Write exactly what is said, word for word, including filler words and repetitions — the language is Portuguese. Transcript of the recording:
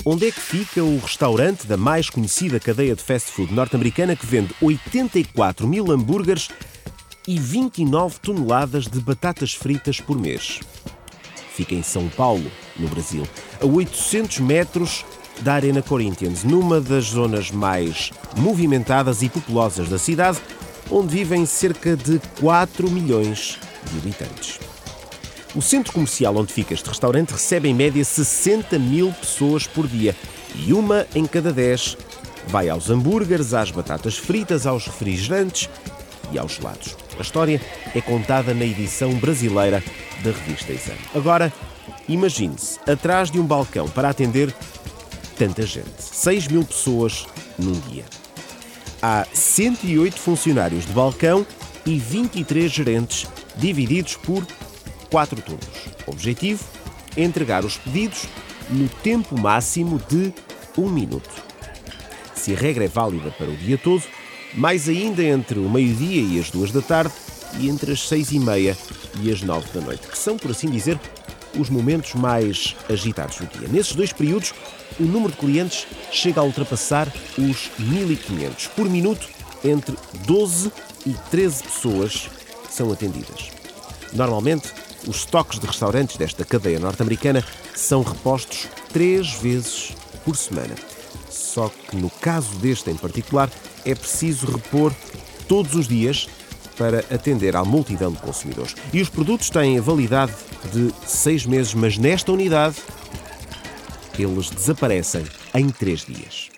Onde é que fica o restaurante da mais conhecida cadeia de fast food norte-americana que vende oitenta e quatro mil hambúrgueres e vinte e nove toneladas de batatas fritas por mês? Fica em São Paulo, no Brasil, a oitocentos metros da Arena Corinthians, numa das zonas mais movimentadas e populosas da cidade, onde vivem cerca de quatro milhões de habitantes. O centro comercial onde fica este restaurante recebe em média sessenta mil pessoas por dia e uma em cada dez vai aos hambúrgueres, às batatas fritas, aos refrigerantes e aos gelados. A história é contada na edição brasileira da revista Exame. Agora, imagine-se atrás de um balcão para atender tanta gente, seis mil pessoas num dia. Há cento e oito funcionários de balcão e vinte e três gerentes divididos por quatro turnos. O objetivo é entregar os pedidos no tempo máximo de um minuto. Se a regra é válida para o dia todo, mais ainda entre o meio-dia e as duas da tarde e entre as seis e meia e as nove da noite, que são, por assim dizer, os momentos mais agitados do dia. Nesses dois períodos, o número de clientes chega a ultrapassar os mil e quinhentos. Por minuto, entre doze e treze pessoas são atendidas. Normalmente, os estoques de restaurantes desta cadeia norte-americana são repostos três vezes por semana. Só que no caso deste em particular, é preciso repor todos os dias para atender à multidão de consumidores. E os produtos têm a validade de seis meses, mas nesta unidade eles desaparecem em três dias.